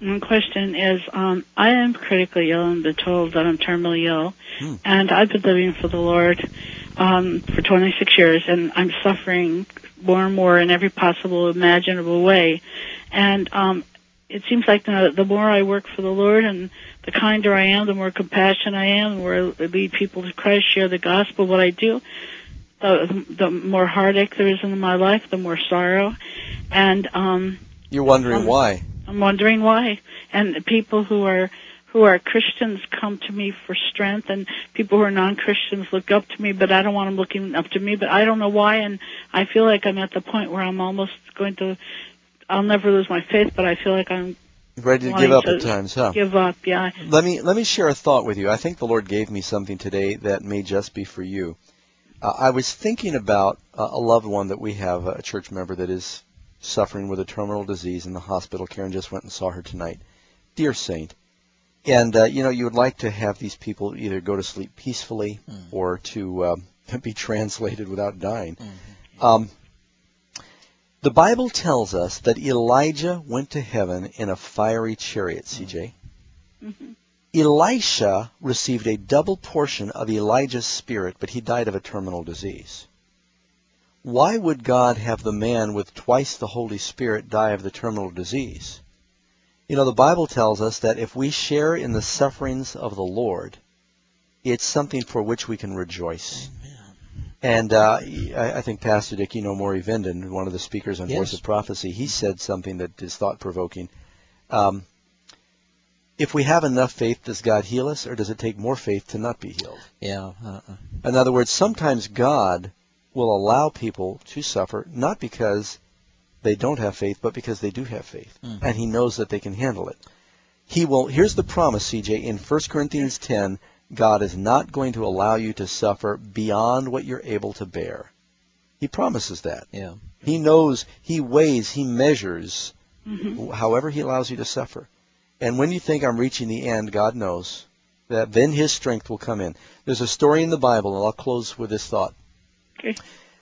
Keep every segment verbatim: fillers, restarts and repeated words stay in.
one question is, um, I am critically ill and been told that I'm terminally ill, hmm. and I've been living for the Lord um, for twenty-six years, and I'm suffering more and more in every possible imaginable way. And um, it seems like the, the more I work for the Lord and the kinder I am, the more compassionate I am, the more I lead people to Christ, share the gospel, what I do, the, the more heartache there is in my life, the more sorrow. And um, you're wondering um, why? I'm wondering why. And people who are who are Christians come to me for strength, and people who are non-Christians look up to me, but I don't want them looking up to me, but I don't know why, and I feel like I'm at the point where I'm almost going to, I'll never lose my faith, but I feel like I'm ready to give up at times, huh? Give up, yeah. Let me let me share a thought with you. I think the Lord gave me something today that may just be for you. Uh, I was thinking about uh, a loved one that we have, a church member that is suffering with a terminal disease in the hospital. Karen just went and saw her tonight. Dear saint. And, uh, you know, you would like to have these people either go to sleep peacefully mm. or to um, be translated without dying. Mm-hmm. Um, the Bible tells us that Elijah went to heaven in a fiery chariot, C J. Mm-hmm. Elisha received a double portion of Elijah's spirit, but he died of a terminal disease. Why would God have the man with twice the Holy Spirit die of the terminal disease? You know, the Bible tells us that if we share in the sufferings of the Lord, it's something for which we can rejoice. Amen. And uh, I, I think Pastor Dick, you know, Maury Vinden, one of the speakers on yes. Voice of Prophecy, he said something that is thought-provoking. Um, if we have enough faith, does God heal us, or does it take more faith to not be healed? Yeah. Uh-uh. In other words, sometimes God will allow people to suffer, not because they don't have faith, but because they do have faith, mm. and he knows that they can handle it. He will. Here's the promise, C J, in First Corinthians ten, God is not going to allow you to suffer beyond what you're able to bear. He promises that. Yeah. He knows, he weighs, he measures, mm-hmm. however he allows you to suffer. And when you think I'm reaching the end, God knows that then his strength will come in. There's a story in the Bible, and I'll close with this thought. Okay.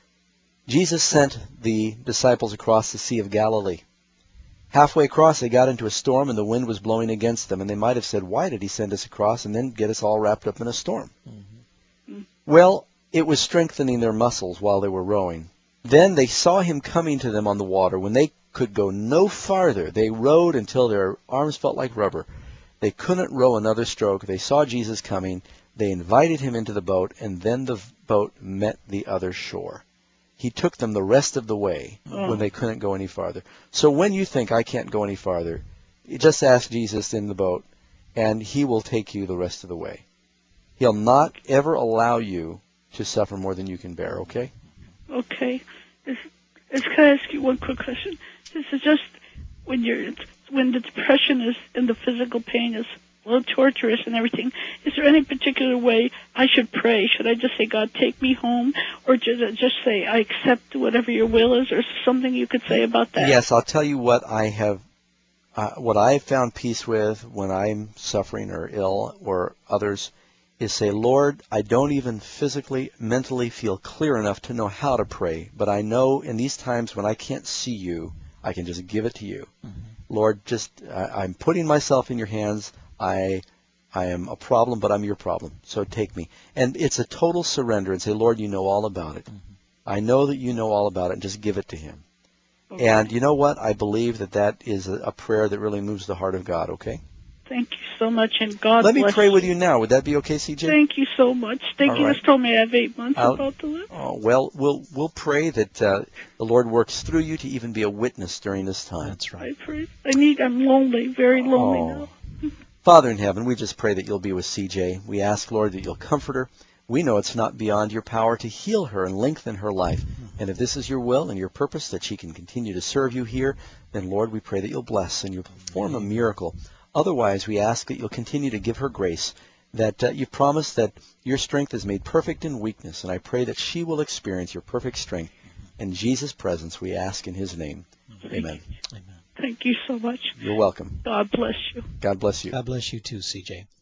Jesus sent the disciples across the Sea of Galilee. Halfway across, they got into a storm, and the wind was blowing against them. And they might have said, why did he send us across and then get us all wrapped up in a storm? Mm-hmm. Well, it was strengthening their muscles while they were rowing. Then they saw him coming to them on the water. When they could go no farther, they rowed until their arms felt like rubber. They couldn't row another stroke. They saw Jesus coming. They invited him into the boat, and then the boat met the other shore. He took them the rest of the way oh. when they couldn't go any farther. So when you think I can't go any farther, you just ask Jesus in the boat, and he will take you the rest of the way. He'll not ever allow you to suffer more than you can bear, okay? Okay. Is, is, can I ask you one quick question? This is just when you're when the depression is and the physical pain is a little torturous and everything, is there any particular way I should pray? Should I just say, God, take me home? Or just, just say, I accept whatever your will is? Or something you could say about that? Yes, I'll tell you what I have, uh, what I have found peace with when I'm suffering or ill or others is say, Lord, I don't even physically, mentally feel clear enough to know how to pray, but I know in these times when I can't see you, I can just give it to you. Mm-hmm. Lord, just uh, I'm putting myself in your hands. I I am a problem, but I'm your problem, so take me. And it's a total surrender and say, Lord, you know all about it. Mm-hmm. I know that you know all about it, and just give it to him. Okay. And you know what? I believe that that is a, a prayer that really moves the heart of God, okay? Thank you so much, and God Let bless me pray you. with you now. Would that be okay, C J? Thank you so much. Thank all you. Right. Just told me I have eight months I'll, about to live. Oh, well, we'll we'll pray that uh, the Lord works through you to even be a witness during this time. That's right. I pray. I need, I'm lonely, very lonely oh. now. Father in heaven, we just pray that you'll be with C J. We ask, Lord, that you'll comfort her. We know it's not beyond your power to heal her and lengthen her life. And if this is your will and your purpose, that she can continue to serve you here, then, Lord, we pray that you'll bless and you'll perform a miracle. Otherwise, we ask that you'll continue to give her grace, that uh, you promise that your strength is made perfect in weakness. And I pray that she will experience your perfect strength. In Jesus' presence, we ask in his name. Amen. Amen. Thank you so much. You're welcome. God bless you. God bless you. God bless you too, C J.